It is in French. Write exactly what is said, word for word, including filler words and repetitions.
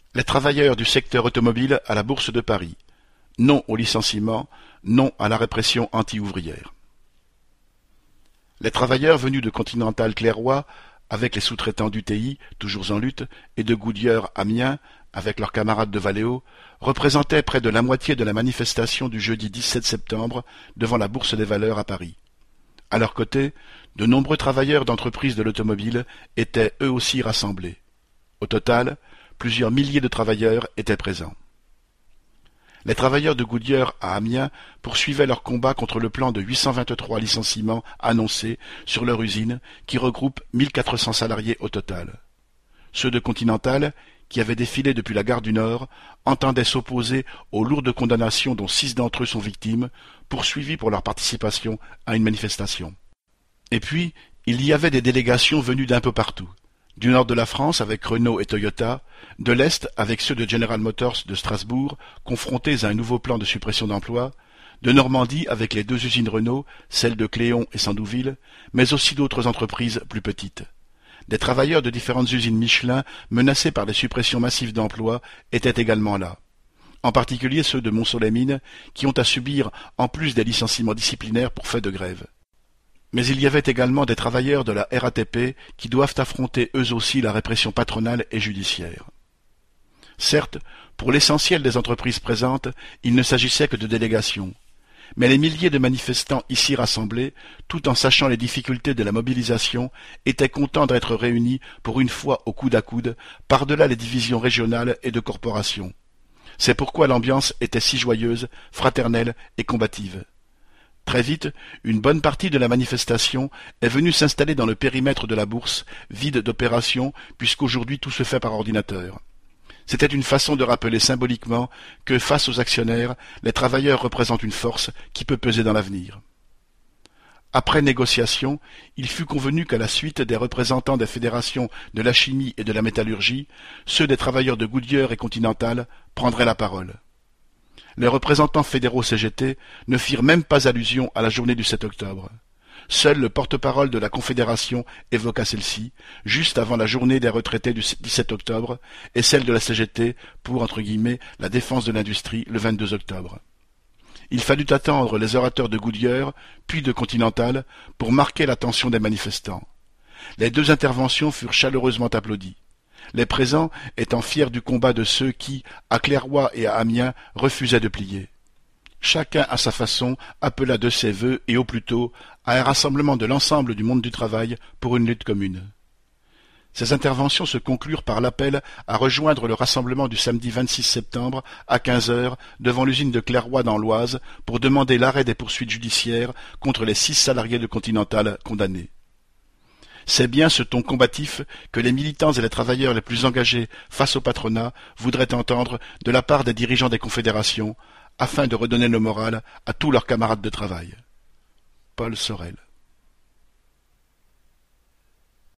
Les travailleurs du secteur automobile à la Bourse de Paris. Non au licenciement, non à la répression anti-ouvrière. Les travailleurs venus de Continental Clairoy, avec les sous-traitants d'U T I, toujours en lutte, et de Goodyear Amiens, avec leurs camarades de Valeo, représentaient près de la moitié de la manifestation du jeudi dix-sept septembre devant la Bourse des Valeurs à Paris. À leur côté, de nombreux travailleurs d'entreprises de l'automobile étaient eux aussi rassemblés. Au total, plusieurs milliers de travailleurs étaient présents. Les travailleurs de Goodyear à Amiens poursuivaient leur combat contre le plan de huit cent vingt-trois licenciements annoncés sur leur usine qui regroupe mille quatre cents salariés au total. Ceux de Continental, qui avaient défilé depuis la gare du Nord, entendaient s'opposer aux lourdes condamnations dont six d'entre eux sont victimes, poursuivis pour leur participation à une manifestation. Et puis, il y avait des délégations venues d'un peu partout. Du nord de la France avec Renault et Toyota, de l'Est avec ceux de General Motors de Strasbourg, confrontés à un nouveau plan de suppression d'emplois, de Normandie avec les deux usines Renault, celles de Cléon et Sandouville, mais aussi d'autres entreprises plus petites. Des travailleurs de différentes usines Michelin menacés par des suppressions massives d'emplois étaient également là. En particulier ceux de Montceau-les-Mines, qui ont à subir en plus des licenciements disciplinaires pour fait de grève. Mais il y avait également des travailleurs de la R A T P qui doivent affronter eux aussi la répression patronale et judiciaire. Certes, pour l'essentiel des entreprises présentes, il ne s'agissait que de délégations. Mais les milliers de manifestants ici rassemblés, tout en sachant les difficultés de la mobilisation, étaient contents d'être réunis pour une fois au coude à coude, par-delà les divisions régionales et de corporations. C'est pourquoi l'ambiance était si joyeuse, fraternelle et combative. Très vite, une bonne partie de la manifestation est venue s'installer dans le périmètre de la bourse, vide d'opérations, puisqu'aujourd'hui tout se fait par ordinateur. C'était une façon de rappeler symboliquement que, face aux actionnaires, les travailleurs représentent une force qui peut peser dans l'avenir. Après négociation, il fut convenu qu'à la suite des représentants des fédérations de la chimie et de la métallurgie, ceux des travailleurs de Goodyear et Continental prendraient la parole. Les représentants fédéraux C G T ne firent même pas allusion à la journée du sept octobre. Seul le porte-parole de la Confédération évoqua celle-ci, juste avant la journée des retraités du dix-sept octobre, et celle de la C G T pour, entre guillemets, la défense de l'industrie le vingt-deux octobre. Il fallut attendre les orateurs de Goodyear, puis de Continental, pour marquer l'attention des manifestants. Les deux interventions furent chaleureusement applaudies. Les présents étant fiers du combat de ceux qui, à Clairoy et à Amiens, refusaient de plier. Chacun, à sa façon, appela de ses vœux, et au plus tôt, à un rassemblement de l'ensemble du monde du travail pour une lutte commune. Ces interventions se conclurent par l'appel à rejoindre le rassemblement du samedi vingt-six septembre à quinze heures devant l'usine de Clairoy dans l'Oise pour demander l'arrêt des poursuites judiciaires contre les six salariés de Continental condamnés. C'est bien ce ton combatif que les militants et les travailleurs les plus engagés face au patronat voudraient entendre de la part des dirigeants des confédérations, afin de redonner le moral à tous leurs camarades de travail. Paul Sorel.